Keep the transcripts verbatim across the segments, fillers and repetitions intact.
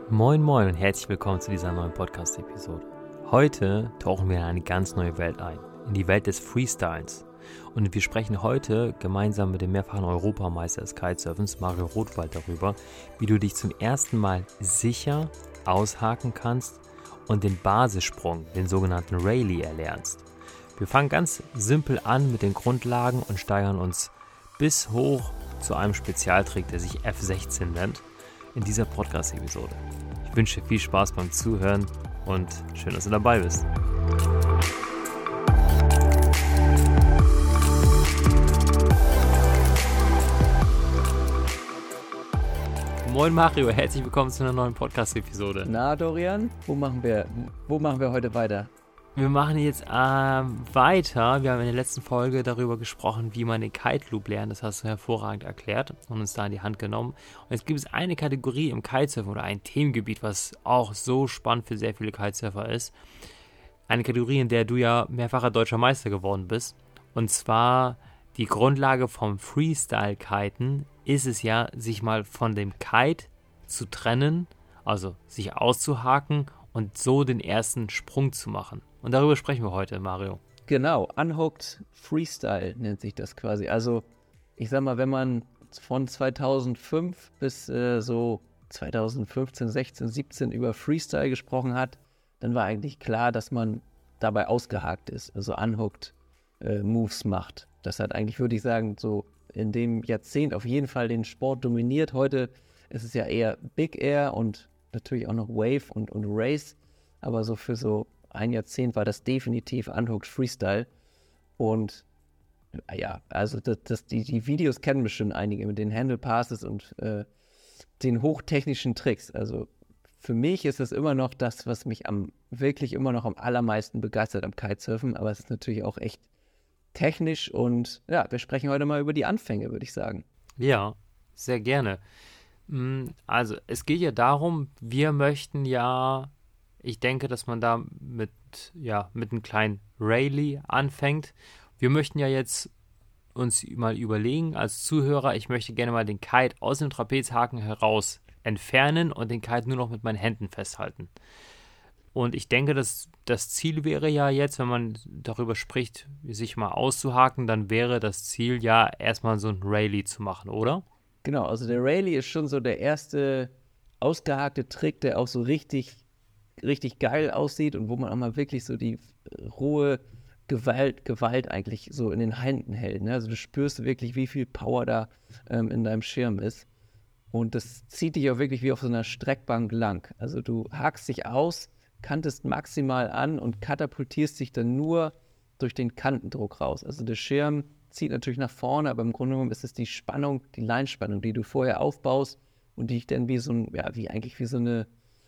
Moin Moin und herzlich willkommen zu dieser neuen Podcast-Episode. Heute tauchen wir in eine ganz neue Welt ein, in die Welt des Freestyles. Und wir sprechen heute gemeinsam mit dem mehrfachen Europameister des Kitesurfens, Mario Rothwald, darüber, wie du dich zum ersten Mal sicher aushaken kannst und den Basissprung, den sogenannten Rayleigh, erlernst. Wir fangen ganz simpel an mit den Grundlagen und steigern uns bis hoch zu einem Spezialtrick, der sich F sechzehn nennt, in dieser Podcast-Episode. Ich wünsche dir viel Spaß beim Zuhören und schön, dass du dabei bist. Moin Mario, herzlich willkommen zu einer neuen Podcast-Episode. Na Dorian, wo machen wir, wo machen wir heute weiter? Wir machen jetzt äh, weiter. Wir haben in der letzten Folge darüber gesprochen, wie man den Kite Loop lernt. Das hast du hervorragend erklärt und uns da in die Hand genommen. Und jetzt gibt es eine Kategorie im Kitesurfen oder ein Themengebiet, was auch so spannend für sehr viele Kitesurfer ist. Eine Kategorie, in der du ja mehrfacher deutscher Meister geworden bist. Und zwar die Grundlage vom Freestyle-Kiten ist es ja, sich mal von dem Kite zu trennen, also sich auszuhaken und so den ersten Sprung zu machen. Und darüber sprechen wir heute, Mario. Genau, Unhooked Freestyle nennt sich das quasi. Also, ich sag mal, wenn man von zweitausendfünf bis äh, so zweitausendfünfzehn, sechzehn, siebzehn über Freestyle gesprochen hat, dann war eigentlich klar, dass man dabei ausgehakt ist, also Unhooked äh, Moves macht. Das hat eigentlich, würde ich sagen, so in dem Jahrzehnt auf jeden Fall den Sport dominiert. Heute ist es ja eher Big Air und natürlich auch noch Wave und, und Race, aber so für so ein Jahrzehnt war das definitiv Unhooked Freestyle. Und ja, also das, das, die, die Videos kennen bestimmt einige mit den Handle Passes und äh, den hochtechnischen Tricks. Also für mich ist es immer noch das, was mich am wirklich immer noch am allermeisten begeistert am Kitesurfen, aber es ist natürlich auch echt technisch und ja, wir sprechen heute mal über die Anfänge, würde ich sagen. Ja, sehr gerne. Also es geht ja darum, wir möchten ja, ich denke, dass man da mit, ja, mit einem kleinen Rayleigh anfängt. Wir möchten ja jetzt uns mal überlegen als Zuhörer, ich möchte gerne mal den Kite aus dem Trapezhaken heraus entfernen und den Kite nur noch mit meinen Händen festhalten. Und ich denke, dass das Ziel wäre ja jetzt, wenn man darüber spricht, sich mal auszuhaken, dann wäre das Ziel ja erstmal so ein Rayleigh zu machen, oder? Genau, also der Rayleigh ist schon so der erste ausgehakte Trick, der auch so richtig, richtig geil aussieht und wo man auch mal wirklich so die rohe Gewalt, Gewalt eigentlich so in den Händen hält. Ne? Also du spürst wirklich, wie viel Power da ähm, in deinem Schirm ist. Und das zieht dich auch wirklich wie auf so einer Streckbank lang. Also du hakst dich aus, kantest maximal an und katapultierst dich dann nur durch den Kantendruck raus. Also der Schirm zieht natürlich nach vorne, aber im Grunde genommen ist es die Spannung, die Leinspannung, die du vorher aufbaust und die dich dann wie so ein, ja, wie eigentlich wie so eine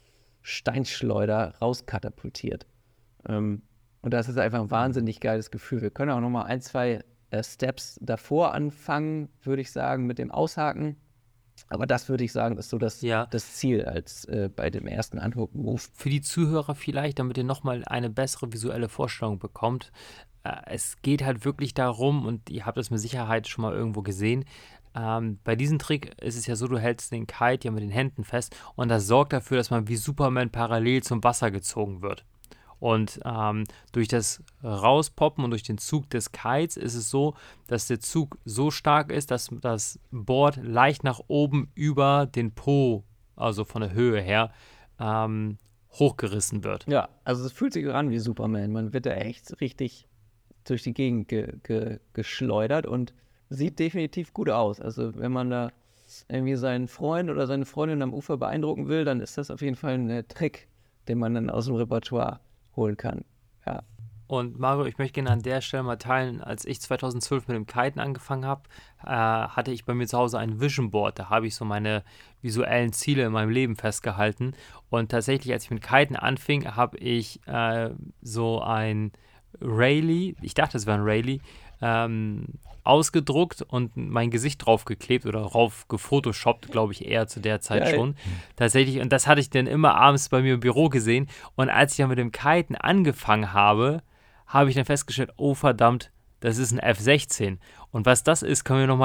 Steinschleuder rauskatapultiert. Ähm, und das ist einfach ein wahnsinnig geiles Gefühl. Wir können auch nochmal ein, zwei äh, Steps davor anfangen, würde ich sagen, mit dem Aushaken. Aber das würde ich sagen, ist so das, ja. das Ziel als äh, bei dem ersten Unhook-Move. Für die Zuhörer vielleicht, damit ihr nochmal eine bessere visuelle Vorstellung bekommt. Äh, es geht halt wirklich darum, und ihr habt das mit Sicherheit schon mal irgendwo gesehen, ähm, bei diesem Trick ist es ja so, du hältst den Kite ja mit den Händen fest und das sorgt dafür, dass man wie Superman parallel zum Wasser gezogen wird. Und ähm, durch das Rauspoppen und durch den Zug des Kites ist es so, dass der Zug so stark ist, dass das Board leicht nach oben über den Po, also von der Höhe her, ähm, hochgerissen wird. Ja, also es fühlt sich an wie Superman. Man wird da echt richtig durch die Gegend ge- ge- geschleudert und sieht definitiv gut aus. Also wenn man da irgendwie seinen Freund oder seine Freundin am Ufer beeindrucken will, dann ist das auf jeden Fall ein Trick, den man dann aus dem Repertoire holen kann. Ja. Und Mario, ich möchte gerne an der Stelle mal teilen, als ich zweitausendzwölf mit dem Kiten angefangen habe, äh, hatte ich bei mir zu Hause ein Vision Board. Da habe ich so meine visuellen Ziele in meinem Leben festgehalten. Und tatsächlich, als ich mit Kiten anfing, habe ich äh, so ein Rayleigh, ich dachte, es wäre ein Rayleigh, ähm, ausgedruckt und mein Gesicht draufgeklebt oder drauf gefotoshoppt, glaube ich, eher zu der Zeit Geil. schon. Tatsächlich, und das hatte ich dann immer abends bei mir im Büro gesehen. Und als ich dann mit dem Kiten angefangen habe, habe ich dann festgestellt, oh verdammt, das ist ein F sechzehn. Und was das ist, können wir nochmal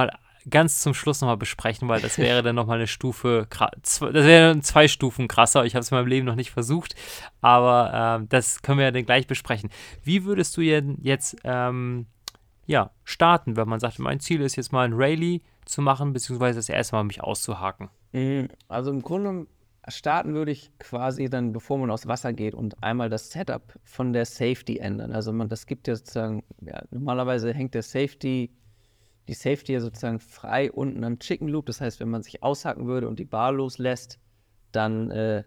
ganz zum Schluss nochmal besprechen, weil das wäre dann nochmal eine Stufe, das wäre zwei Stufen krasser. Ich habe es in meinem Leben noch nicht versucht, aber äh, das können wir ja dann gleich besprechen. Wie würdest du jetzt ähm, ja, starten, wenn man sagt, mein Ziel ist jetzt mal ein Rallye zu machen, beziehungsweise das erste Mal mich auszuhaken? Also im Grunde starten würde ich quasi dann, bevor man aufs Wasser geht, und einmal das Setup von der Safety ändern. Also man, das gibt ja sozusagen, ja, normalerweise hängt der Safety, die Safety ja sozusagen frei unten am Chicken Loop. Das heißt, wenn man sich aushaken würde und die Bar loslässt, dann äh,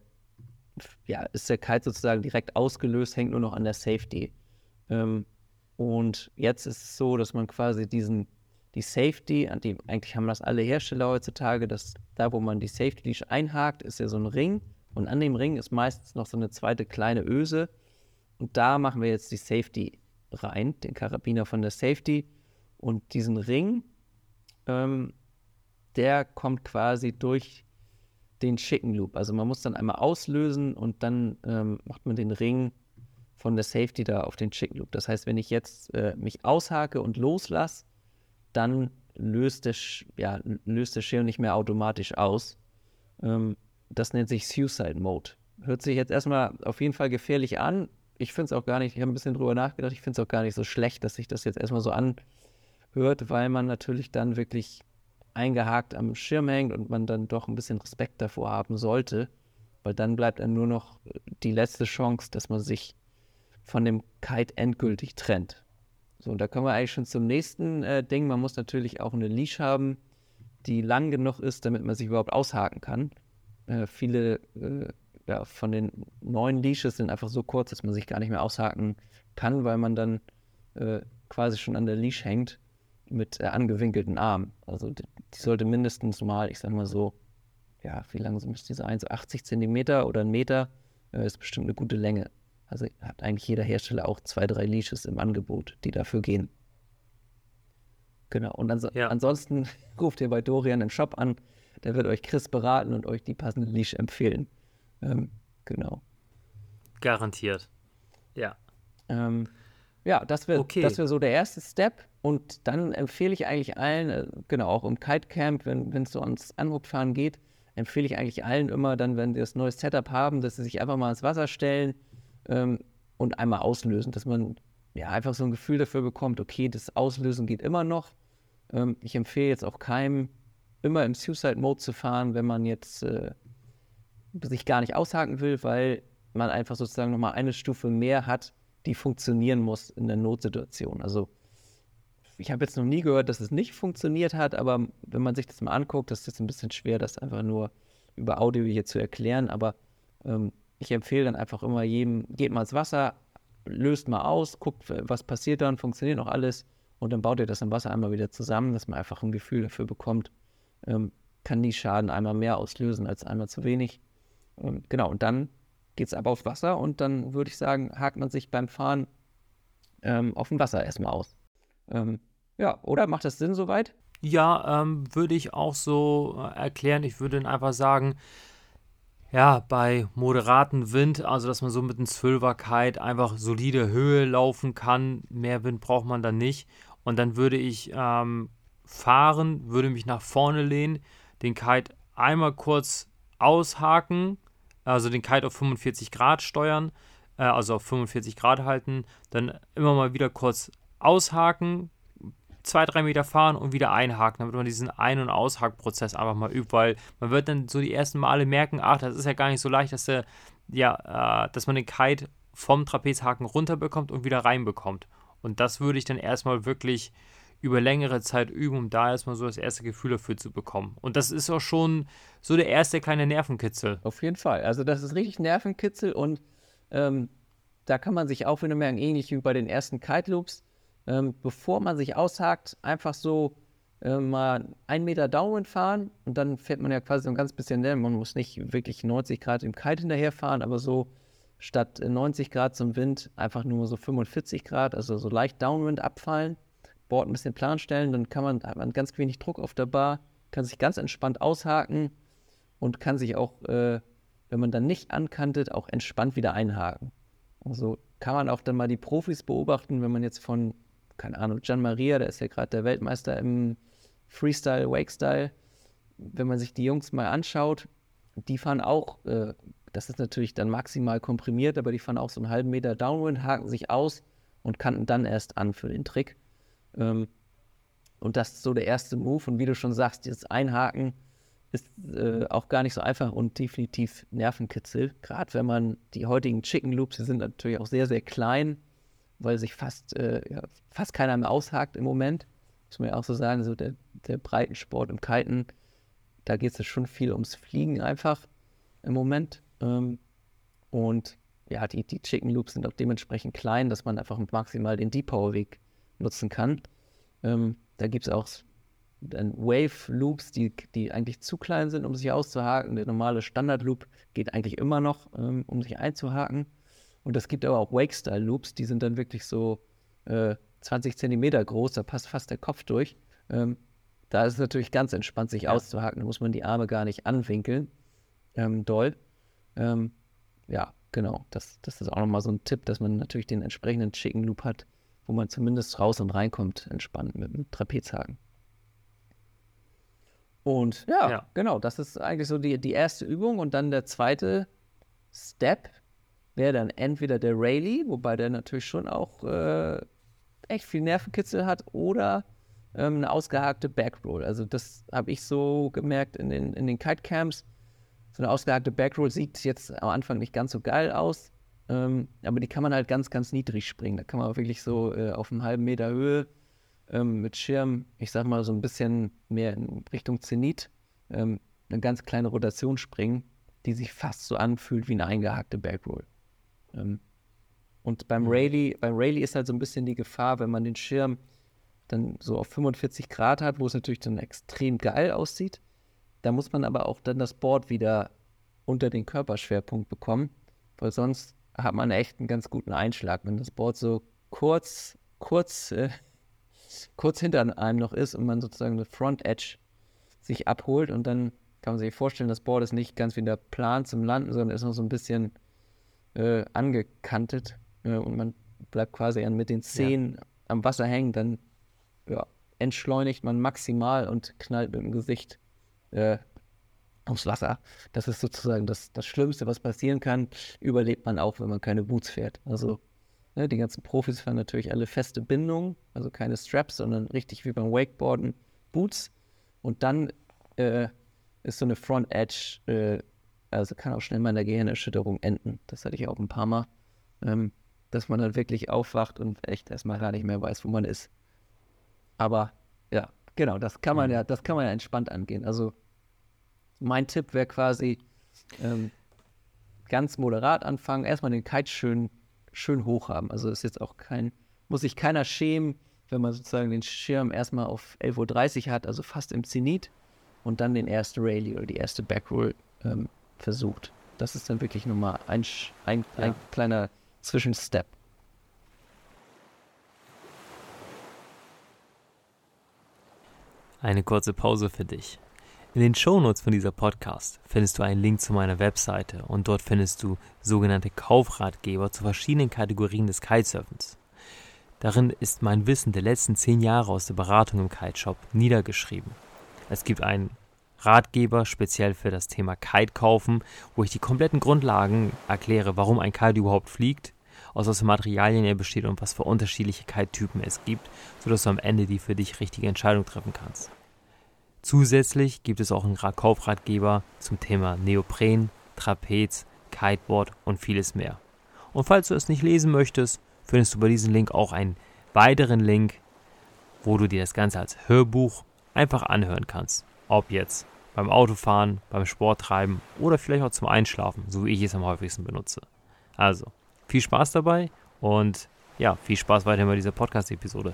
ja, ist der Kite sozusagen direkt ausgelöst, hängt nur noch an der Safety. Ähm, und jetzt ist es so, dass man quasi diesen, die Safety, an die, eigentlich haben das alle Hersteller heutzutage, dass da, wo man die Safety Leash einhakt, ist ja so ein Ring, und an dem Ring ist meistens noch so eine zweite kleine Öse, und da machen wir jetzt die Safety rein, den Karabiner von der Safety, und diesen Ring, ähm, der kommt quasi durch den Chicken Loop. Also man muss dann einmal auslösen und dann ähm, macht man den Ring von der Safety da auf den Chicken Loop. Das heißt, wenn ich jetzt äh, mich aushake und loslasse, dann löst der, ja, löst der Schirm nicht mehr automatisch aus. Ähm, das nennt sich Suicide Mode. Hört sich jetzt erstmal auf jeden Fall gefährlich an. Ich finde es auch gar nicht, ich habe ein bisschen drüber nachgedacht, ich finde es auch gar nicht so schlecht, dass sich das jetzt erstmal so anhört, weil man natürlich dann wirklich eingehakt am Schirm hängt und man dann doch ein bisschen Respekt davor haben sollte, weil dann bleibt einem nur noch die letzte Chance, dass man sich von dem Kite endgültig trennt. So, und da kommen wir eigentlich schon zum nächsten äh, Ding. Man muss natürlich auch eine Leash haben, die lang genug ist, damit man sich überhaupt aushaken kann. Äh, viele äh, ja, von den neuen Leashes sind einfach so kurz, dass man sich gar nicht mehr aushaken kann, weil man dann äh, quasi schon an der Leash hängt mit äh, angewinkelten Armen. Also die, die sollte mindestens mal, ich sag mal so, ja, wie lang müsste die sein? So achtzig Zentimeter oder ein Meter, äh, ist bestimmt eine gute Länge. Also hat eigentlich jeder Hersteller auch zwei, drei Leashes im Angebot, die dafür gehen. Genau, und ans- ja. ansonsten ruft ihr bei Dorian im Shop an, der wird euch Chris beraten und euch die passende Leash empfehlen. Ähm, genau. Garantiert, ja. Ähm, ja, das wäre okay. das wär so der erste Step. Und dann empfehle ich eigentlich allen, äh, genau, auch im Kitecamp, wenn es so ans Anhubfahren geht, empfehle ich eigentlich allen immer dann, wenn sie das neue Setup haben, dass sie sich einfach mal ins Wasser stellen ähm, und einmal auslösen, dass man ja einfach so ein Gefühl dafür bekommt, okay, das Auslösen geht immer noch. Ähm, ich empfehle jetzt auch keinem, immer im Suicide-Mode zu fahren, wenn man jetzt äh, sich gar nicht aushaken will, weil man einfach sozusagen nochmal eine Stufe mehr hat, die funktionieren muss in der Notsituation. Also ich habe jetzt noch nie gehört, dass es nicht funktioniert hat, aber wenn man sich das mal anguckt, das ist jetzt ein bisschen schwer, das einfach nur über Audio hier zu erklären, aber ähm, ich empfehle dann einfach immer jedem, geht mal ins Wasser, löst mal aus, guckt, was passiert dann, funktioniert noch alles, und dann baut ihr das im Wasser einmal wieder zusammen, dass man einfach ein Gefühl dafür bekommt, ähm, kann die Schaden einmal mehr auslösen als einmal zu wenig. Ähm, genau, und dann geht es aber aufs Wasser, und dann würde ich sagen, hakt man sich beim Fahren ähm, auf dem Wasser erstmal aus. Ähm, ja, oder? Macht das Sinn soweit? Ja, ähm, würde ich auch so äh, erklären. Ich würde dann einfach sagen, ja, bei moderatem Wind, also dass man so mit einem Zwölfer Kite einfach solide Höhe laufen kann, mehr Wind braucht man dann nicht. Und dann würde ich ähm, fahren, würde mich nach vorne lehnen, den Kite einmal kurz aushaken, also den Kite auf fünfundvierzig Grad steuern, äh, also auf fünfundvierzig Grad halten, dann immer mal wieder kurz aushaken, zwei, drei Meter fahren und wieder einhaken, damit man diesen Ein- und Aushakprozess einfach mal übt, weil man wird dann so die ersten Male merken, ach, das ist ja gar nicht so leicht, dass der, ja, äh, dass man den Kite vom Trapezhaken runterbekommt und wieder reinbekommt. Und das würde ich dann erstmal wirklich über längere Zeit üben, um da erstmal so das erste Gefühl dafür zu bekommen. Und das ist auch schon so der erste kleine Nervenkitzel. Auf jeden Fall. Also das ist richtig Nervenkitzel, und ähm, da kann man sich auch wieder merken, ähnlich wie bei den ersten Kite Loops, ähm, bevor man sich aushakt, einfach so äh, mal einen Meter Downwind fahren, und dann fährt man ja quasi so ein ganz bisschen näher. Man muss nicht wirklich neunzig Grad im Kite hinterher fahren, aber so statt neunzig Grad zum Wind einfach nur so fünfundvierzig Grad, also so leicht Downwind abfallen, Board ein bisschen plan stellen, dann kann man, hat man ganz wenig Druck auf der Bar, kann sich ganz entspannt aushaken und kann sich auch, äh, wenn man dann nicht ankantet, auch entspannt wieder einhaken. Also kann man auch dann mal die Profis beobachten, wenn man jetzt von, keine Ahnung, Gian Maria, der ist ja gerade der Weltmeister im Freestyle, Wakestyle, wenn man sich die Jungs mal anschaut, die fahren auch, äh, das ist natürlich dann maximal komprimiert, aber die fahren auch so einen halben Meter Downwind, haken sich aus und kannten dann erst an für den Trick. Ähm, und das ist so der erste Move. Und wie du schon sagst, dieses Einhaken ist äh, auch gar nicht so einfach und definitiv Nervenkitzel. Gerade wenn man die heutigen Chicken Loops, die sind natürlich auch sehr, sehr klein, weil sich fast, äh, ja, fast keiner mehr aushakt im Moment. Muss man ja auch so sagen, so der, der Breitensport im Kiten, da geht es schon viel ums Fliegen einfach im Moment. Ähm, und ja, die, die Chicken Loops sind auch dementsprechend klein, dass man einfach maximal den Deep Power Weg nutzen kann. Ähm, da gibt es auch dann Wave Loops, die, die eigentlich zu klein sind, um sich auszuhaken. Der normale Standard Loop geht eigentlich immer noch, ähm, um sich einzuhaken. Und es gibt aber auch Wake-Style Loops, die sind dann wirklich so äh, zwanzig Zentimeter groß, da passt fast der Kopf durch. Ähm, da ist es natürlich ganz entspannt, sich ja. auszuhaken, da muss man die Arme gar nicht anwinkeln. Ähm, doll. Ähm, ja, genau. Das, das ist auch nochmal so ein Tipp, dass man natürlich den entsprechenden Chicken Loop hat, wo man zumindest raus und reinkommt, entspannt mit dem Trapezhaken. Und ja, ja, genau, das ist eigentlich so die, die erste Übung. Und dann der zweite Step wäre dann entweder der Rayleigh, wobei der natürlich schon auch äh, echt viel Nervenkitzel hat, oder ähm, eine ausgehakte Backroll. Also das habe ich so gemerkt in den, in den Kite-Camps. So eine ausgehakte Backroll sieht jetzt am Anfang nicht ganz so geil aus, ähm, aber die kann man halt ganz, ganz niedrig springen. Da kann man auch wirklich so äh, auf einem halben Meter Höhe ähm, mit Schirm, ich sag mal so ein bisschen mehr in Richtung Zenit, ähm, eine ganz kleine Rotation springen, die sich fast so anfühlt wie eine eingehakte Backroll. Ähm, und beim mhm. Rayleigh, beim Rayleigh ist halt so ein bisschen die Gefahr, wenn man den Schirm dann so auf fünfundvierzig Grad hat, wo es natürlich dann extrem geil aussieht. Da muss man aber auch dann das Board wieder unter den Körperschwerpunkt bekommen, weil sonst hat man echt einen ganz guten Einschlag, wenn das Board so kurz, kurz, äh, kurz hinter einem noch ist und man sozusagen eine Front Edge sich abholt und dann kann man sich vorstellen, das Board ist nicht ganz wieder plan zum Landen, sondern ist noch so ein bisschen äh, angekantet äh, und man bleibt quasi mit den Zehen ja. am Wasser hängen, dann ja, entschleunigt man maximal und knallt mit dem Gesicht äh, aufs Wasser. Das ist sozusagen das, das Schlimmste, was passieren kann. Überlebt man auch, wenn man keine Boots fährt. Also ne, die ganzen Profis fahren natürlich alle feste Bindungen, also keine Straps, sondern richtig wie beim Wakeboarden Boots. Und dann äh, ist so eine Front Edge, äh, also kann auch schnell mal in der Gehirnerschütterung enden. Das hatte ich auch ein paar Mal. Ähm, dass man dann wirklich aufwacht und echt erstmal gar nicht mehr weiß, wo man ist. Aber ja, genau, das kann man ja, das kann man ja entspannt angehen. Also mein Tipp wäre quasi ähm, ganz moderat anfangen, erstmal den Kite schön, schön hoch haben. Also ist jetzt auch kein, muss sich keiner schämen, wenn man sozusagen den Schirm erstmal auf elf Uhr dreißig hat, also fast im Zenit, und dann den ersten Rayleigh oder die erste Backroll ähm, versucht. Das ist dann wirklich nochmal ein, ein, ja. ein kleiner Zwischenstep. Eine kurze Pause für dich. In den Shownotes von dieser Podcast findest du einen Link zu meiner Webseite und dort findest du sogenannte Kaufratgeber zu verschiedenen Kategorien des Kitesurfens. Darin ist mein Wissen der letzten zehn Jahre aus der Beratung im Kiteshop niedergeschrieben. Es gibt einen Ratgeber speziell für das Thema Kite kaufen, wo ich die kompletten Grundlagen erkläre, warum ein Kite überhaupt fliegt, aus was für Materialien er besteht und was für unterschiedliche Kite-Typen es gibt, sodass du am Ende die für dich richtige Entscheidung treffen kannst. Zusätzlich gibt es auch einen Kaufratgeber zum Thema Neopren, Trapez, Kiteboard und vieles mehr. Und falls du es nicht lesen möchtest, findest du bei diesem Link auch einen weiteren Link, wo du dir das Ganze als Hörbuch einfach anhören kannst. Ob jetzt beim Autofahren, beim Sporttreiben oder vielleicht auch zum Einschlafen, so wie ich es am häufigsten benutze. Also, viel Spaß dabei und ja, viel Spaß weiterhin bei dieser Podcast-Episode.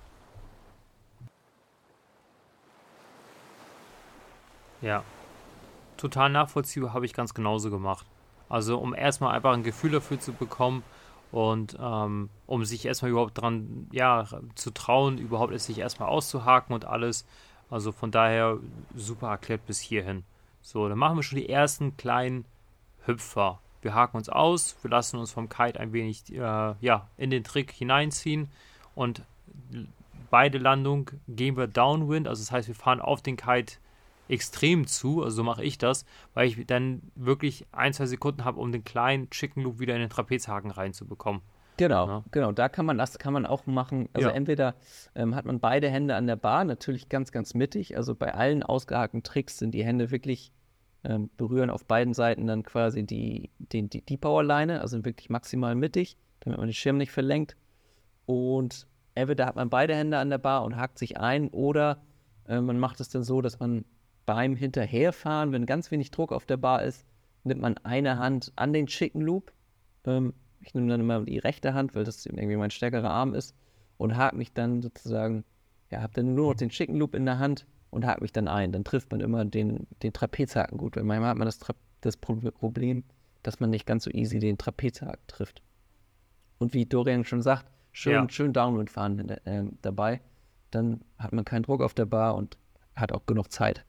Ja, total nachvollziehbar, habe ich ganz genauso gemacht. Also um erstmal einfach ein Gefühl dafür zu bekommen und ähm, um sich erstmal überhaupt dran ja, zu trauen, überhaupt es sich erstmal auszuhaken und alles. Also von daher super erklärt bis hierhin. So, dann machen wir schon die ersten kleinen Hüpfer. Wir haken uns aus, wir lassen uns vom Kite ein wenig äh, ja, in den Trick hineinziehen und beide Landungen gehen wir Downwind, also das heißt, wir fahren auf den Kite extrem zu, also so mache ich das, weil ich dann wirklich ein, zwei Sekunden habe, um den kleinen Chicken Loop wieder in den Trapezhaken reinzubekommen. Genau, Ja. genau, da kann man, das kann man auch machen. Also Ja. entweder ähm, hat man beide Hände an der Bar, natürlich ganz, ganz mittig. Also bei allen ausgehakten Tricks sind die Hände wirklich, ähm, berühren auf beiden Seiten dann quasi die, die, die, die Powerleine, also wirklich maximal mittig, damit man den Schirm nicht verlenkt. Und entweder hat man beide Hände an der Bar und hakt sich ein, oder äh, man macht es dann so, dass man beim Hinterherfahren, wenn ganz wenig Druck auf der Bar ist, nimmt man eine Hand an den Chicken Loop. Ähm, ich nehme dann immer die rechte Hand, weil das irgendwie mein stärkerer Arm ist, und hake mich dann sozusagen, ja, habe dann nur noch den Chicken Loop in der Hand und hake mich dann ein. Dann trifft man immer den, den Trapezhaken gut, weil manchmal hat man das, Tra- das Problem, dass man nicht ganz so easy den Trapezhaken trifft. Und wie Dorian schon sagt, schön, Ja. schön Downwind fahren äh, dabei, dann hat man keinen Druck auf der Bar und hat auch genug Zeit.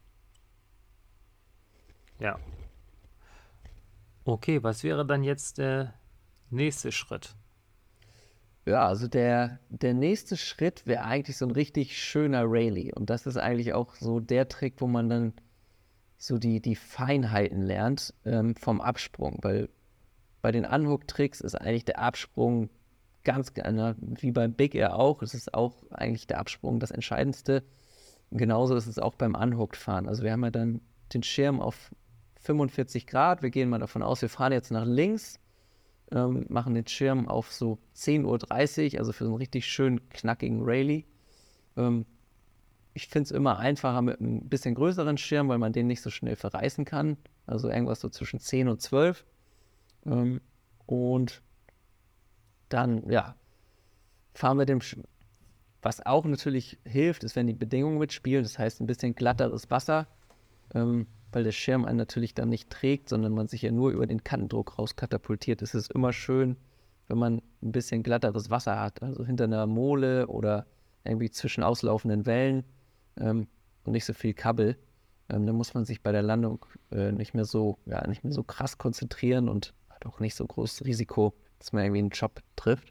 Ja. Okay, was wäre dann jetzt der nächste Schritt? Ja, also der, der nächste Schritt wäre eigentlich so ein richtig schöner Rayleigh. Und das ist eigentlich auch so der Trick, wo man dann so die, die Feinheiten lernt ähm, vom Absprung. Weil bei den Unhook-Tricks ist eigentlich der Absprung ganz, na, wie beim Big Air auch, es ist auch eigentlich der Absprung das Entscheidendste. Und genauso ist es auch beim Unhooked-Fahren. Also wir haben ja dann den Schirm auf fünfundvierzig Grad. Wir gehen mal davon aus, wir fahren jetzt nach links. Ähm, machen den Schirm auf so zehn Uhr dreißig, also für so einen richtig schönen, knackigen Rayleigh. Ähm, ich finde es immer einfacher mit einem bisschen größeren Schirm, weil man den nicht so schnell verreißen kann. Also irgendwas so zwischen zehn und zwölf. Ähm, und dann, ja, fahren wir dem, Sch- was auch natürlich hilft, ist, wenn die Bedingungen mitspielen. Das heißt, ein bisschen glatteres Wasser, ähm, weil der Schirm einen natürlich dann nicht trägt, sondern man sich ja nur über den Kantendruck rauskatapultiert. Es ist immer schön, wenn man ein bisschen glatteres Wasser hat, also hinter einer Mole oder irgendwie zwischen auslaufenden Wellen, ähm, und nicht so viel Kabbel. Ähm, dann muss man sich bei der Landung äh, nicht mehr so, ja, nicht mehr so krass konzentrieren und hat auch nicht so großes Risiko, dass man irgendwie einen Job trifft.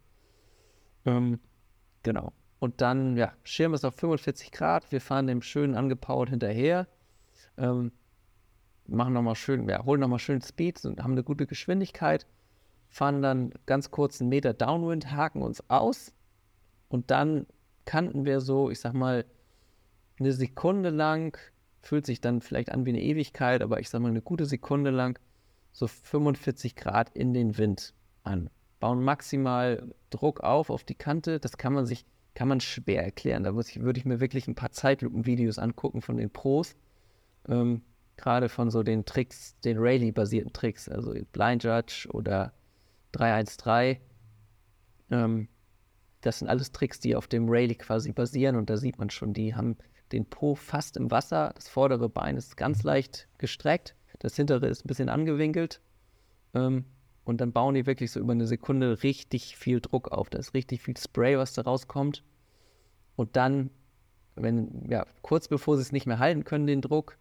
Ähm, genau. Und dann, ja, Schirm ist auf fünfundvierzig Grad, wir fahren dem schön angepowert hinterher. Ähm, machen nochmal schön, ja, holen nochmal schön Speed und haben eine gute Geschwindigkeit, fahren dann ganz kurz einen Meter Downwind, haken uns aus, und dann kannten wir so, ich sag mal, eine Sekunde lang, fühlt sich dann vielleicht an wie eine Ewigkeit, aber ich sag mal eine gute Sekunde lang, so fünfundvierzig Grad in den Wind an. Bauen maximal Druck auf auf die Kante, das kann man sich, kann man schwer erklären. Da muss ich, würde ich mir wirklich ein paar Zeitlupenvideos angucken von den Pros. Ähm, Gerade von so den Tricks, den Rayleigh-basierten Tricks, also Blind Judge oder drei eins drei. Ähm, das sind alles Tricks, die auf dem Rayleigh quasi basieren, und da sieht man schon, die haben den Po fast im Wasser, das vordere Bein ist ganz leicht gestreckt, das hintere ist ein bisschen angewinkelt, ähm, und dann bauen die wirklich so über eine Sekunde richtig viel Druck auf. Da ist richtig viel Spray, was da rauskommt. Und dann, wenn, ja, kurz bevor sie es nicht mehr halten können, den Druck,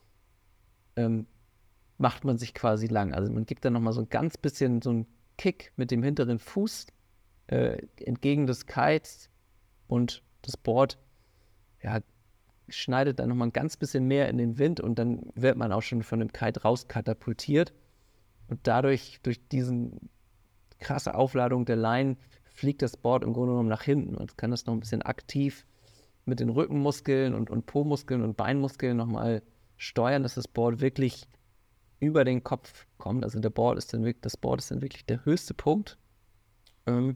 ähm, macht man sich quasi lang. Also man gibt dann nochmal so ein ganz bisschen so einen Kick mit dem hinteren Fuß äh, entgegen des Kites, und das Board, ja, schneidet dann nochmal ein ganz bisschen mehr in den Wind, und dann wird man auch schon von dem Kite rauskatapultiert. Und dadurch, durch diesen krasse Aufladung der Line, fliegt das Board im Grunde genommen nach hinten und kann das noch ein bisschen aktiv mit den Rückenmuskeln und, und Po-Muskeln und Beinmuskeln nochmal steuern, dass das Board wirklich über den Kopf kommt. Also der Board ist dann wirklich, das Board ist dann wirklich der höchste Punkt. Ähm,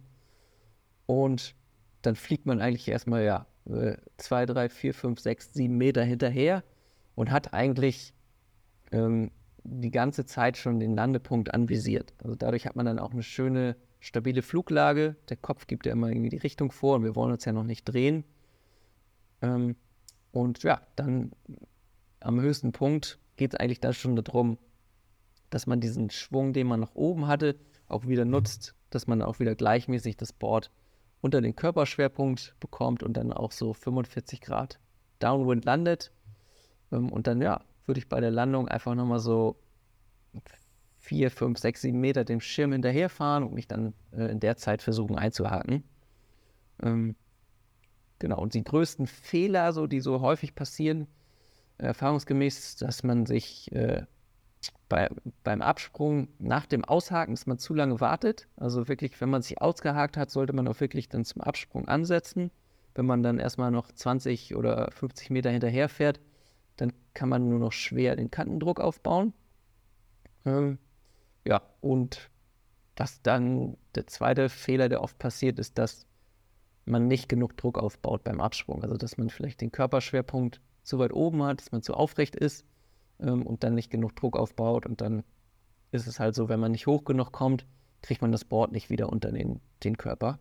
und dann fliegt man eigentlich erstmal, ja, zwei, drei, vier, fünf, sechs, sieben Meter hinterher und hat eigentlich ähm, die ganze Zeit schon den Landepunkt anvisiert. Also dadurch hat man dann auch eine schöne, stabile Fluglage. Der Kopf gibt ja immer irgendwie die Richtung vor, und wir wollen uns ja noch nicht drehen. Ähm, und ja, dann am höchsten Punkt geht es eigentlich da schon darum, dass man diesen Schwung, den man nach oben hatte, auch wieder nutzt, dass man auch wieder gleichmäßig das Board unter den Körperschwerpunkt bekommt und dann auch so fünfundvierzig Grad Downwind landet. Ähm, und dann, ja, würde ich bei der Landung einfach nochmal so vier, fünf, sechs, sieben Meter dem Schirm hinterherfahren und mich dann äh, in der Zeit versuchen einzuhaken. Ähm, genau, und die größten Fehler, so, die so häufig passieren, erfahrungsgemäß, dass man sich äh, bei, beim Absprung nach dem Aushaken, dass man zu lange wartet. Also wirklich, wenn man sich ausgehakt hat, sollte man auch wirklich dann zum Absprung ansetzen. Wenn man dann erstmal noch zwanzig oder fünfzig Meter hinterher fährt, dann kann man nur noch schwer den Kantendruck aufbauen. Ähm, ja, und was dann der zweite Fehler, der oft passiert, ist, dass man nicht genug Druck aufbaut beim Absprung. Also dass man vielleicht den Körperschwerpunkt zu weit oben hat, dass man zu aufrecht ist ähm, und dann nicht genug Druck aufbaut. Und dann ist es halt so, wenn man nicht hoch genug kommt, kriegt man das Board nicht wieder unter den, den Körper.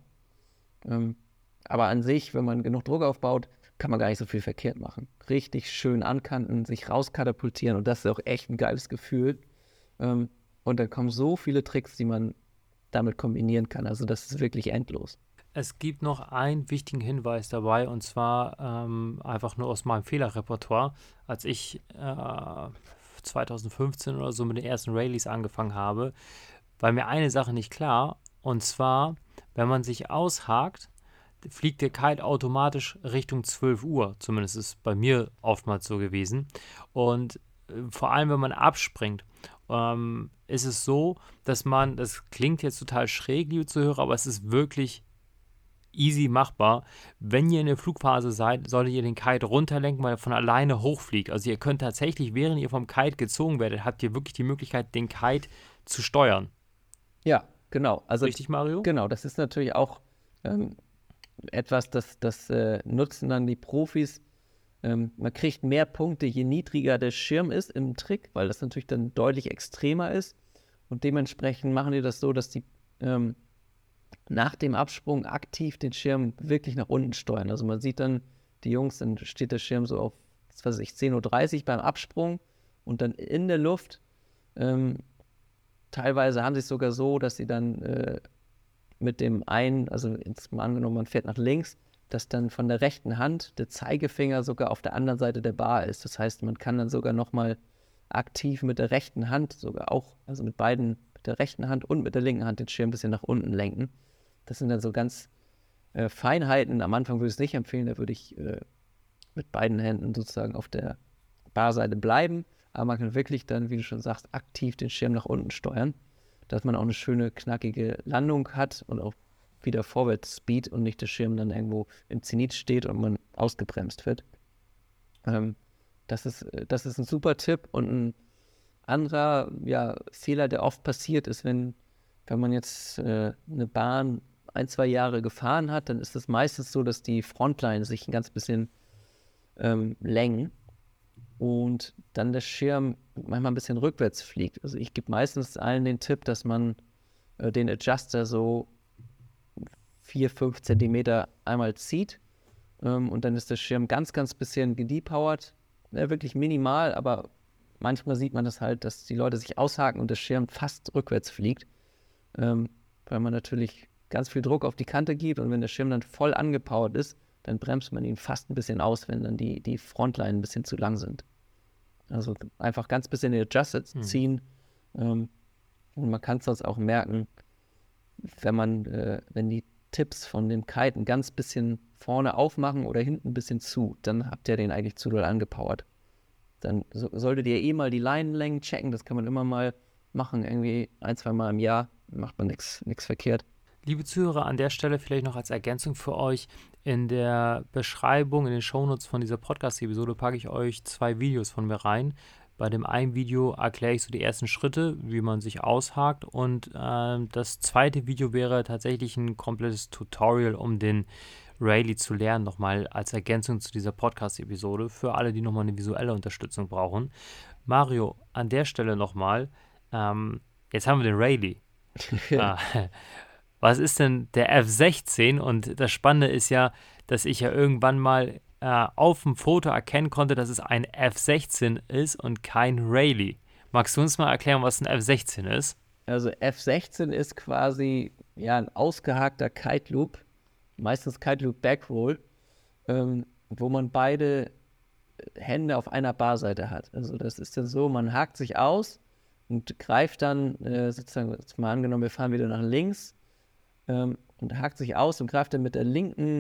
Ähm, aber an sich, wenn man genug Druck aufbaut, kann man gar nicht so viel verkehrt machen. Richtig schön ankanten, sich rauskatapultieren und das ist auch echt ein geiles Gefühl. Ähm, und dann kommen so viele Tricks, die man damit kombinieren kann. Also das ist wirklich endlos. Es gibt noch einen wichtigen Hinweis dabei, und zwar ähm, einfach nur aus meinem Fehlerrepertoire. Als ich äh, zwanzig fünfzehn oder so mit den ersten Rallyes angefangen habe, war mir eine Sache nicht klar, und zwar, wenn man sich aushakt, fliegt der Kite automatisch Richtung zwölf Uhr. Zumindest ist es bei mir oftmals so gewesen. Und äh, vor allem, wenn man abspringt, ähm, ist es so, dass man, das klingt jetzt total schräg, liebe Zuhörer, aber es ist wirklich easy machbar. Wenn ihr in der Flugphase seid, solltet ihr den Kite runterlenken, weil er von alleine hochfliegt. Also ihr könnt tatsächlich, während ihr vom Kite gezogen werdet, habt ihr wirklich die Möglichkeit, den Kite zu steuern. Ja, genau. Also, Richtig, Mario? Genau, das ist natürlich auch ähm, etwas, das, das äh, nutzen dann die Profis. Ähm, man kriegt mehr Punkte, je niedriger der Schirm ist im Trick, weil das natürlich dann deutlich extremer ist. Und dementsprechend machen die das so, dass die ähm, nach dem Absprung aktiv den Schirm wirklich nach unten steuern. Also man sieht dann die Jungs, dann steht der Schirm so auf, was weiß ich, zehn Uhr dreißig beim Absprung und dann in der Luft. Ähm, teilweise haben sie es sogar so, dass sie dann äh, mit dem einen, also jetzt mal angenommen, man fährt nach links, dass dann von der rechten Hand der Zeigefinger sogar auf der anderen Seite der Bar ist. Das heißt, man kann dann sogar nochmal aktiv mit der rechten Hand sogar auch, also mit beiden, mit der rechten Hand und mit der linken Hand den Schirm ein bisschen nach unten lenken. Das sind dann so ganz äh, Feinheiten. Am Anfang würde ich es nicht empfehlen, da würde ich äh, mit beiden Händen sozusagen auf der Barseite bleiben. Aber man kann wirklich dann, wie du schon sagst, aktiv den Schirm nach unten steuern, dass man auch eine schöne, knackige Landung hat und auch wieder vorwärts Speed und nicht der Schirm dann irgendwo im Zenit steht und man ausgebremst wird. Ähm, das ist, das ist ein super Tipp. Und ein anderer ja, Fehler, der oft passiert, ist, wenn, wenn man jetzt äh, eine Bahn ein, zwei Jahre gefahren hat, dann ist es meistens so, dass die Frontline sich ein ganz bisschen ähm, längen und dann der Schirm manchmal ein bisschen rückwärts fliegt. Also ich gebe meistens allen den Tipp, dass man äh, den Adjuster so vier, fünf Zentimeter einmal zieht ähm, und dann ist der Schirm ganz, ganz bisschen gedepowert. Ja, wirklich minimal, aber manchmal sieht man das halt, dass die Leute sich aushaken und der Schirm fast rückwärts fliegt, ähm, weil man natürlich ganz viel Druck auf die Kante gibt und wenn der Schirm dann voll angepowert ist, dann bremst man ihn fast ein bisschen aus, wenn dann die, die Frontline ein bisschen zu lang sind. Also einfach ganz bisschen den Adjuster ziehen hm. ähm, und man kann es sonst auch merken, wenn man, äh, wenn die Tipps von dem Kite ein ganz bisschen vorne aufmachen oder hinten ein bisschen zu, dann habt ihr den eigentlich zu doll angepowert. Dann so, solltet ihr eh mal die Leinenlängen checken, das kann man immer mal machen, irgendwie ein, zwei Mal im Jahr, macht man nichts verkehrt. Liebe Zuhörer, an der Stelle vielleicht noch als Ergänzung für euch, in der Beschreibung, in den Shownotes von dieser Podcast-Episode packe ich euch zwei Videos von mir rein. Bei dem einen Video erkläre ich so die ersten Schritte, wie man sich aushakt, und äh, das zweite Video wäre tatsächlich ein komplettes Tutorial, um den Rayleigh zu lernen, nochmal als Ergänzung zu dieser Podcast-Episode, für alle, die nochmal eine visuelle Unterstützung brauchen. Mario, an der Stelle nochmal, ähm, jetzt haben wir den Rayleigh. äh, was ist denn der F sechzehn? Und das Spannende ist ja, dass ich ja irgendwann mal äh, auf dem Foto erkennen konnte, dass es ein F sechzehn ist und kein Rayleigh. Magst du uns mal erklären, was ein F sechzehn ist? Also F sechzehn ist quasi ja, ein ausgehakter Kite Loop, meistens Kite Loop Backroll, ähm, wo man beide Hände auf einer Barseite hat. Also das ist dann so, man hakt sich aus und greift dann, äh, sozusagen, jetzt mal angenommen, wir fahren wieder nach links, ähm, und hakt sich aus und greift dann mit der linken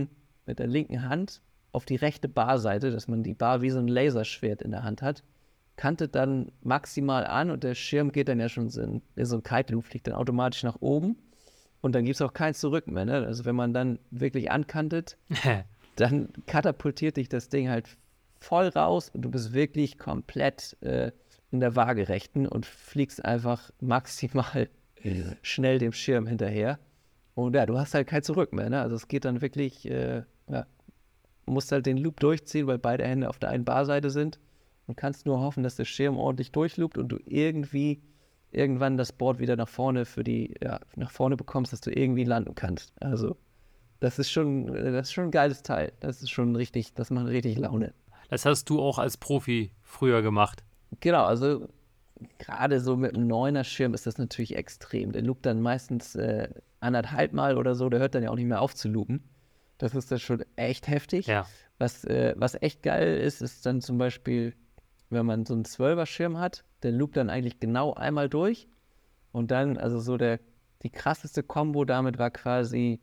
mit der linken Hand auf die rechte Barseite, dass man die Bar wie so ein Laserschwert in der Hand hat, kantet dann maximal an und der Schirm geht dann ja schon so in, so ein Kite-Loop, fliegt dann automatisch nach oben und dann gibt es auch kein Zurück mehr. Ne? Also wenn man dann wirklich ankantet, dann katapultiert dich das Ding halt voll raus und du bist wirklich komplett äh, in der Waagerechten und fliegst einfach maximal schnell dem Schirm hinterher. Und ja, du hast halt kein Zurück mehr. Ne? Also es geht dann wirklich, äh, ja, musst halt den Loop durchziehen, weil beide Hände auf der einen Barseite sind und kannst nur hoffen, dass der Schirm ordentlich durchloopt und du irgendwie irgendwann das Board wieder nach vorne für die, ja, nach vorne bekommst, dass du irgendwie landen kannst. Also das ist schon, das ist schon ein geiles Teil. Das ist schon richtig, das macht richtig Laune. Das hast du auch als Profi früher gemacht. Genau, also gerade so mit einem Neuner-Schirm ist das natürlich extrem. Der loopt dann meistens äh, anderthalb Mal oder so, der hört dann ja auch nicht mehr auf zu loopen. Das ist dann schon echt heftig. Ja. Was, äh, was echt geil ist, ist dann zum Beispiel, wenn man so einen Zwölfer-Schirm hat, der loopt dann eigentlich genau einmal durch. Und dann, also so der, die krasseste Kombo damit war quasi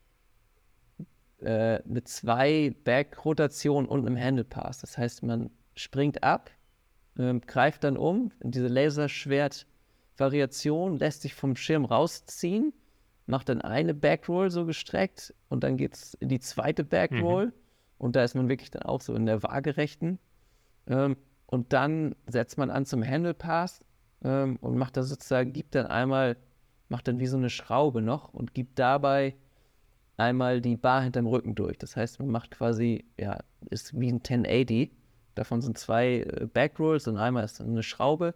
äh, mit zwei Back-Rotationen und einem Handle-Pass. Das heißt, man springt ab, ähm, greift dann um in diese Laserschwert-Variation, lässt sich vom Schirm rausziehen, macht dann eine Backroll so gestreckt und dann geht es in die zweite Backroll. Mhm. Und da ist man wirklich dann auch so in der Waagerechten. Ähm, und dann setzt man an zum Handle Pass ähm, und macht da sozusagen, gibt dann einmal, macht dann wie so eine Schraube noch und gibt dabei einmal die Bar hinterm Rücken durch. Das heißt, man macht quasi, ja, ist wie ein tausendachtzig. Davon sind zwei äh, Backrolls und einmal ist eine Schraube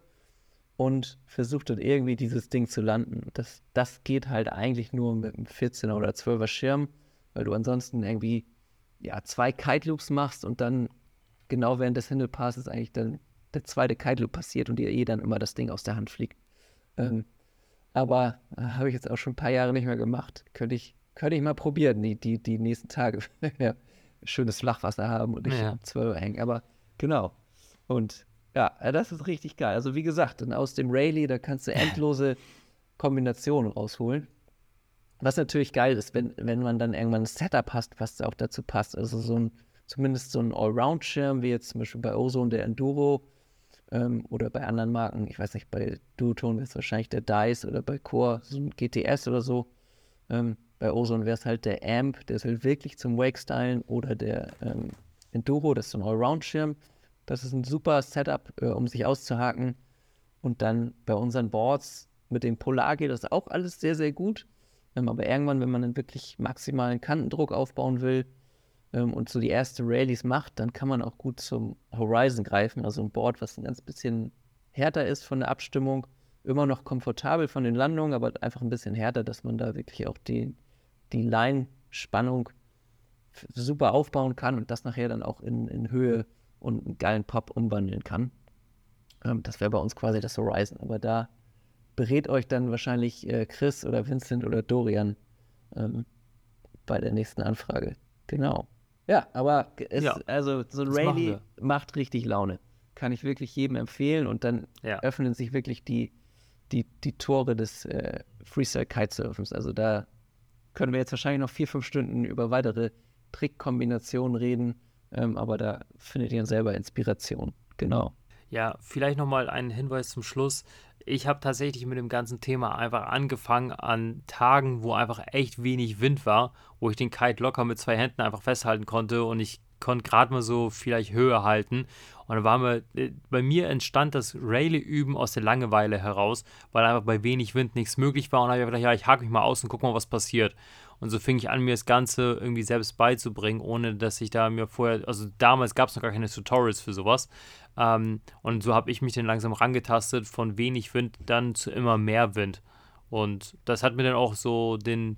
und versucht dann irgendwie dieses Ding zu landen. Das, das geht halt eigentlich nur mit einem vierzehner oder zwölfer Schirm, weil du ansonsten irgendwie ja, zwei Kite-Loops machst und dann genau während des Handle Passes eigentlich dann der zweite Kite-Loop passiert und dir eh dann immer das Ding aus der Hand fliegt. Ähm, aber äh, habe ich jetzt auch schon ein paar Jahre nicht mehr gemacht. Könnte ich, könnte ich mal probieren, die, die, die nächsten Tage. Ja, schönes Flachwasser haben und nicht ja. am Zwölfer hängen. Aber genau. Und ja, das ist richtig geil. Also wie gesagt, dann aus dem Rayleigh, da kannst du endlose Kombinationen rausholen. Was natürlich geil ist, wenn, wenn man dann irgendwann ein Setup hast, was auch dazu passt. Also so ein, zumindest so ein Allround-Schirm, wie jetzt zum Beispiel bei Ozone der Enduro ähm, oder bei anderen Marken. Ich weiß nicht, bei Duotone wäre es wahrscheinlich der Dice oder bei Core so ein G T S oder so. Ähm, bei Ozone wäre es halt der Amp, der ist halt wirklich zum Wake-Stylen oder der ähm, Enduro, das ist so ein Allround-Schirm. Das ist ein super Setup, äh, um sich auszuhaken. Und dann bei unseren Boards mit dem Polar geht das auch alles sehr, sehr gut. Ähm, aber irgendwann, wenn man dann wirklich maximalen Kantendruck aufbauen will ähm, und so die erste Rallyes macht, dann kann man auch gut zum Horizon greifen. Also ein Board, was ein ganz bisschen härter ist von der Abstimmung. Immer noch komfortabel von den Landungen, aber einfach ein bisschen härter, dass man da wirklich auch die, die Line-Spannung f- super aufbauen kann und das nachher dann auch in, in Höhe und einen geilen Pop umwandeln kann. Ähm, das wäre bei uns quasi das Horizon. Aber da berät euch dann wahrscheinlich äh, Chris oder Vincent oder Dorian ähm, bei der nächsten Anfrage. Genau. Ja, aber es, Ja, also so ein das machen Rayleigh wir. macht richtig Laune. Kann ich wirklich jedem empfehlen und dann Ja. öffnen sich wirklich die, die, die Tore des äh, Freestyle-Kitesurfens. Also da können wir jetzt wahrscheinlich noch vier, fünf Stunden über weitere Trickkombinationen reden, ähm, aber da findet ihr selber Inspiration. Genau. Ja, vielleicht nochmal ein Hinweis zum Schluss. Ich habe tatsächlich mit dem ganzen Thema einfach angefangen an Tagen, wo einfach echt wenig Wind war, wo ich den Kite locker mit zwei Händen einfach festhalten konnte und ich konnte gerade mal so vielleicht Höhe halten. Und dann war mir, äh, bei mir entstand das Rayleigh-Üben aus der Langeweile heraus, weil einfach bei wenig Wind nichts möglich war und dann habe ich gedacht, ja, ich hake mich mal aus und guck mal, was passiert. Und so fing ich an, mir das Ganze irgendwie selbst beizubringen, ohne dass ich da mir vorher, also damals gab es noch gar keine Tutorials für sowas. Ähm, und so habe ich mich dann langsam rangetastet, von wenig Wind dann zu immer mehr Wind. Und das hat mir dann auch so den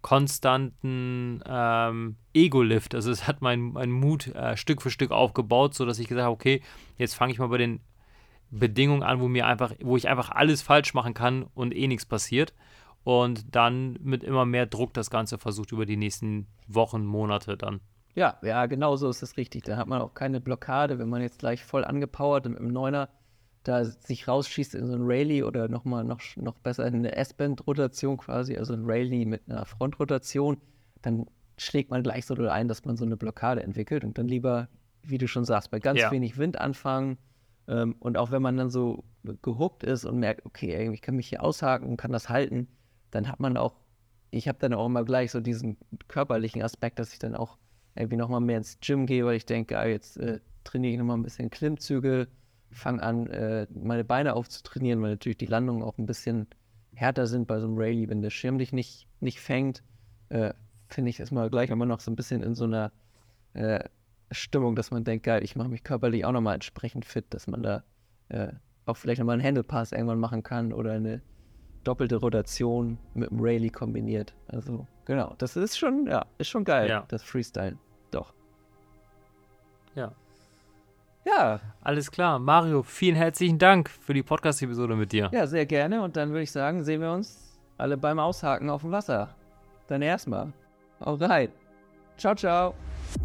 konstanten ähm, Ego-Lift, also es hat meinen mein Mut äh, Stück für Stück aufgebaut, sodass ich gesagt habe, okay, jetzt fange ich mal bei den Bedingungen an, wo mir einfach, wo ich einfach alles falsch machen kann und eh nichts passiert. Und dann mit immer mehr Druck das Ganze versucht über die nächsten Wochen, Monate dann. Ja, ja, genau so ist es richtig. Da hat man auch keine Blockade, wenn man jetzt gleich voll angepowert und mit dem Neuner da sich rausschießt in so ein Rayleigh oder nochmal noch, noch besser in eine S-Band-Rotation quasi, also ein Rayleigh mit einer Frontrotation, dann schlägt man gleich so ein, dass man so eine Blockade entwickelt und dann lieber, wie du schon sagst, bei ganz Ja. wenig Wind anfangen. Ähm, und auch wenn man dann so gehuckt ist und merkt, okay, ich kann mich hier aushaken und kann das halten, dann hat man auch, ich habe dann auch immer gleich so diesen körperlichen Aspekt, dass ich dann auch irgendwie nochmal mehr ins Gym gehe, weil ich denke, ah, jetzt äh, trainiere ich nochmal ein bisschen Klimmzüge, fange an, äh, meine Beine aufzutrainieren, weil natürlich die Landungen auch ein bisschen härter sind bei so einem Rallye, wenn der Schirm dich nicht, nicht fängt, äh, finde ich erstmal gleich immer noch so ein bisschen in so einer äh, Stimmung, dass man denkt, geil, ich mache mich körperlich auch nochmal entsprechend fit, dass man da äh, auch vielleicht nochmal einen Handlepass irgendwann machen kann oder eine doppelte Rotation mit dem Rallye kombiniert. Also genau, das ist schon, ja, ist schon geil, Ja. das Freestyle. Doch. Ja. Ja, Alles klar. Mario, vielen herzlichen Dank für die Podcast-Episode mit dir. ja, sehr gerne. Und dann würde ich sagen, sehen wir uns alle beim Aushaken auf dem Wasser. Dann erstmal. Alright. Ciao, ciao.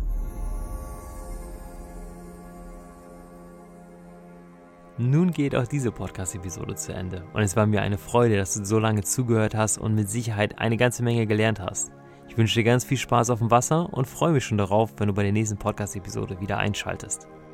Nun geht auch diese Podcast-Episode zu Ende. Und es war mir eine Freude, dass du so lange zugehört hast und mit Sicherheit eine ganze Menge gelernt hast. Ich wünsche dir ganz viel Spaß auf dem Wasser und freue mich schon darauf, wenn du bei der nächsten Podcast-Episode wieder einschaltest.